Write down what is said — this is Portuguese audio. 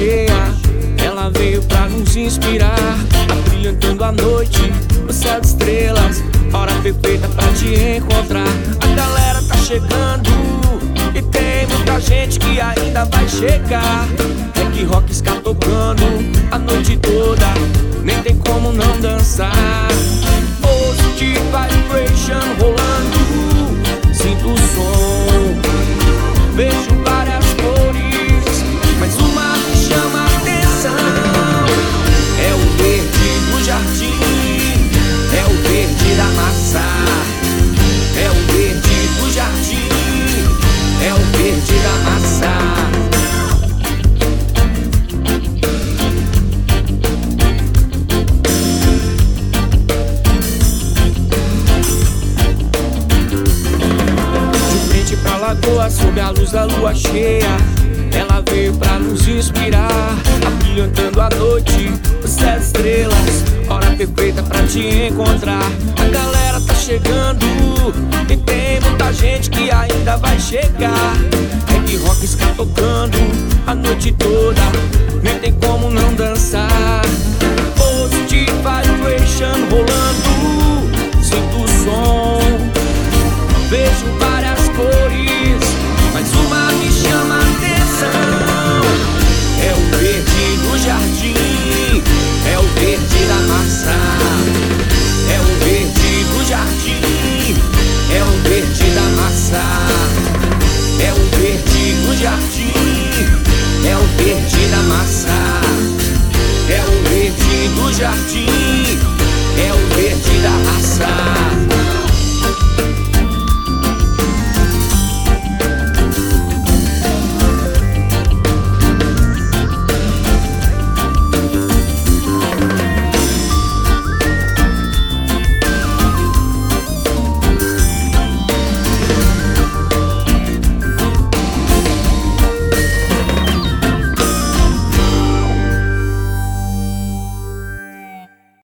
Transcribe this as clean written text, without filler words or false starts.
cheia. Ela veio pra nos inspirar, abrilhantando a noite no céu de estrelas. Hora perfeita pra te encontrar. A galera tá chegando e tem muita gente que ainda vai chegar. Rock, rock está tocando a noite toda, nem tem como não dançar. Positive vibration rolando, sinto o som, vejo várias cores, mas uma me chama a atenção. É o verde do jardim, é o verde da massa, é o verde do jardim, é o verde da massa. Lagoa, sob a luz da lua cheia, ela veio pra nos inspirar, abrilhantando a noite no céu de estrelas. Hora perfeita pra te encontrar. A galera tá chegando e tem muita gente que ainda vai chegar. Rock, rock está tocando a noite toda,